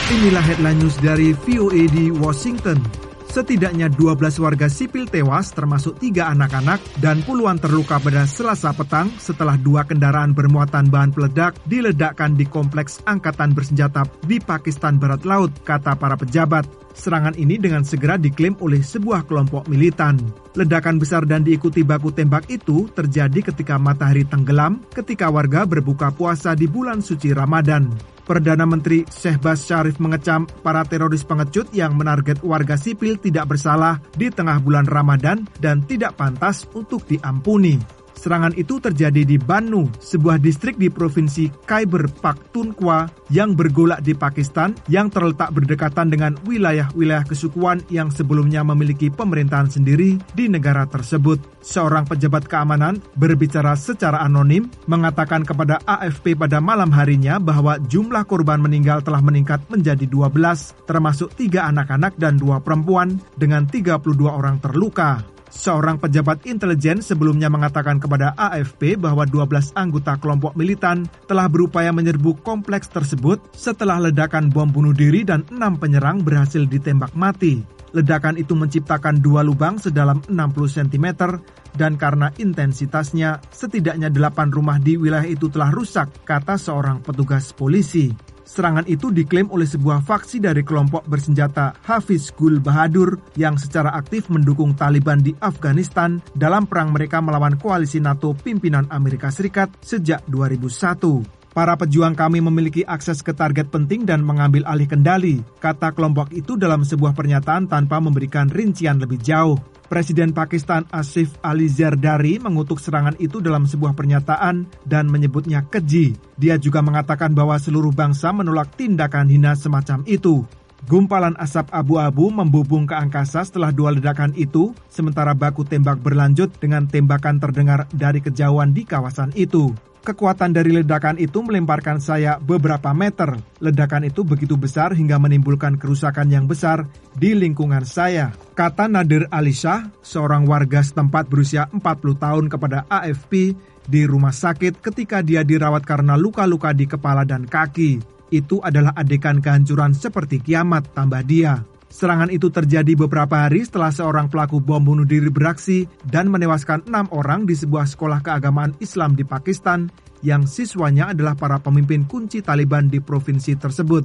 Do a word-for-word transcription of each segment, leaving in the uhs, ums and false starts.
Inilah headline news dari V O A di Washington. Setidaknya dua belas warga sipil tewas termasuk tiga anak-anak dan puluhan terluka pada Selasa petang setelah dua kendaraan bermuatan bahan peledak diledakkan di kompleks angkatan bersenjata di Pakistan Barat Laut, kata para pejabat. Serangan ini dengan segera diklaim oleh sebuah kelompok militan. Ledakan besar dan diikuti baku tembak itu terjadi ketika matahari tenggelam ketika warga berbuka puasa di bulan suci Ramadan. Perdana Menteri Shehbaz Sharif mengecam para teroris pengecut yang menarget warga sipil tidak bersalah di tengah bulan Ramadan dan tidak pantas untuk diampuni. Serangan itu terjadi di Bannu, sebuah distrik di provinsi Khyber Pakhtunkhwa yang bergolak di Pakistan yang terletak berdekatan dengan wilayah-wilayah kesukuan yang sebelumnya memiliki pemerintahan sendiri di negara tersebut. Seorang pejabat keamanan berbicara secara anonim mengatakan kepada A F P pada malam harinya bahwa jumlah korban meninggal telah meningkat menjadi dua belas, termasuk tiga anak-anak dan dua perempuan dengan tiga puluh dua orang terluka. Seorang pejabat intelijen sebelumnya mengatakan kepada A F P bahwa dua belas anggota kelompok militan telah berupaya menyerbu kompleks tersebut setelah ledakan bom bunuh diri dan enam penyerang berhasil ditembak mati. Ledakan itu menciptakan dua lubang sedalam enam puluh sentimeter dan karena intensitasnya, setidaknya delapan rumah di wilayah itu telah rusak, kata seorang petugas polisi. Serangan itu diklaim oleh sebuah faksi dari kelompok bersenjata Hafiz Gul Bahadur yang secara aktif mendukung Taliban di Afghanistan dalam perang mereka melawan koalisi NATO pimpinan Amerika Serikat sejak dua ribu satu. Para pejuang kami memiliki akses ke target penting dan mengambil alih kendali, kata kelompok itu dalam sebuah pernyataan tanpa memberikan rincian lebih jauh. Presiden Pakistan Asif Ali Zardari mengutuk serangan itu dalam sebuah pernyataan dan menyebutnya keji. Dia juga mengatakan bahwa seluruh bangsa menolak tindakan hina semacam itu. Gumpalan asap abu-abu membubung ke angkasa setelah dua ledakan itu, sementara baku tembak berlanjut dengan tembakan terdengar dari kejauhan di kawasan itu. Kekuatan dari ledakan itu melemparkan saya beberapa meter. Ledakan itu begitu besar hingga menimbulkan kerusakan yang besar di lingkungan saya, kata Nadir Ali Shah, seorang warga setempat berusia empat puluh tahun kepada A F P di rumah sakit ketika dia dirawat karena luka-luka di kepala dan kaki. Itu adalah adegan kehancuran seperti kiamat, tambah dia. Serangan itu terjadi beberapa hari setelah seorang pelaku bom bunuh diri beraksi dan menewaskan enam orang di sebuah sekolah keagamaan Islam di Pakistan yang siswanya adalah para pemimpin kunci Taliban di provinsi tersebut.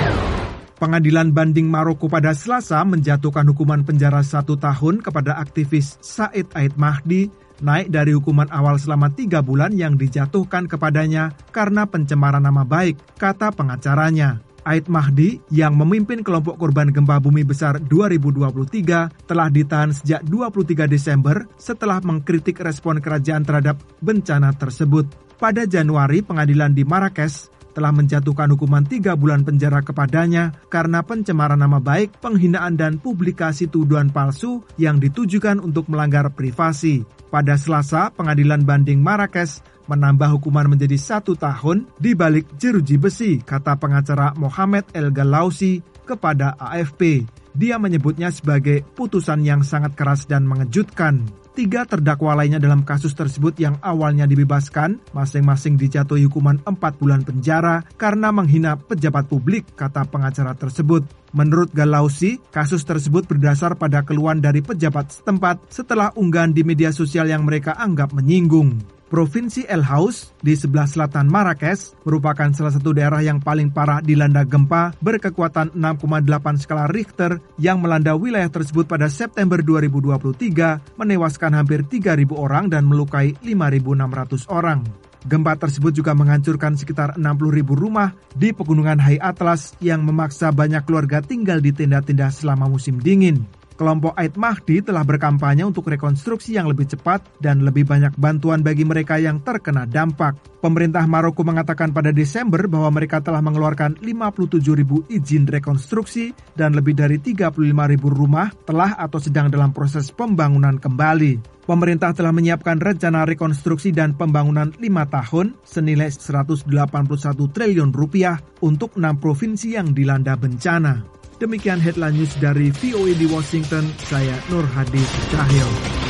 Pengadilan banding Maroko pada Selasa menjatuhkan hukuman penjara satu tahun kepada aktivis Said Aid Mahdi, naik dari hukuman awal selama tiga bulan yang dijatuhkan kepadanya karena pencemaran nama baik, kata pengacaranya. Aid Mahdi yang memimpin kelompok korban gempa bumi besar dua ribu dua puluh tiga telah ditahan sejak dua puluh tiga Desember setelah mengkritik respon kerajaan terhadap bencana tersebut. Pada Januari, pengadilan di Marrakesh telah menjatuhkan hukuman tiga bulan penjara kepadanya karena pencemaran nama baik, penghinaan dan publikasi tuduhan palsu yang ditujukan untuk melanggar privasi. Pada Selasa, pengadilan banding Marrakesh menambah hukuman menjadi satu tahun di balik jeruji besi, kata pengacara Mohamed El Galausi kepada A F P. Dia menyebutnya sebagai putusan yang sangat keras dan mengejutkan. Tiga terdakwa lainnya dalam kasus tersebut yang awalnya dibebaskan, masing-masing dijatuhi hukuman empat bulan penjara karena menghina pejabat publik, kata pengacara tersebut. Menurut Galausi, kasus tersebut berdasar pada keluhan dari pejabat setempat setelah unggahan di media sosial yang mereka anggap menyinggung. Provinsi El Haus di sebelah selatan Marrakesh merupakan salah satu daerah yang paling parah dilanda gempa berkekuatan enam koma delapan skala Richter yang melanda wilayah tersebut pada September dua ribu dua puluh tiga, menewaskan hampir tiga ribu orang dan melukai lima ribu enam ratus orang. Gempa tersebut juga menghancurkan sekitar enam puluh ribu rumah di pegunungan High Atlas yang memaksa banyak keluarga tinggal di tenda-tenda selama musim dingin. Kelompok Aid Mahdi telah berkampanye untuk rekonstruksi yang lebih cepat dan lebih banyak bantuan bagi mereka yang terkena dampak. Pemerintah Maroko mengatakan pada Desember bahwa mereka telah mengeluarkan lima puluh tujuh ribu izin rekonstruksi dan lebih dari tiga puluh lima ribu rumah telah atau sedang dalam proses pembangunan kembali. Pemerintah telah menyiapkan rencana rekonstruksi dan pembangunan lima tahun senilai seratus delapan puluh satu triliun rupiah untuk enam provinsi yang dilanda bencana. Demikian headline news dari V O A di Washington, saya Nur Hadi Cahyo.